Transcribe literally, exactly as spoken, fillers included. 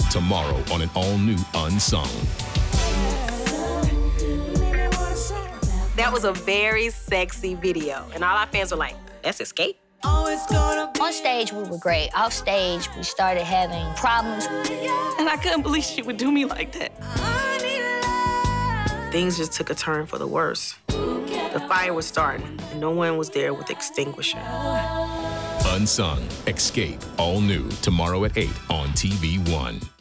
Tomorrow on an all-new Unsung. That was a very sexy video, and all our fans were like, that's Escape? On stage, we were great. Off stage, we started having problems. And I couldn't believe she would do me like that. Things just took a turn for the worse. The fire was starting, and no one was there with extinguisher. Unsung, Escape, all new, tomorrow at eight on T V one.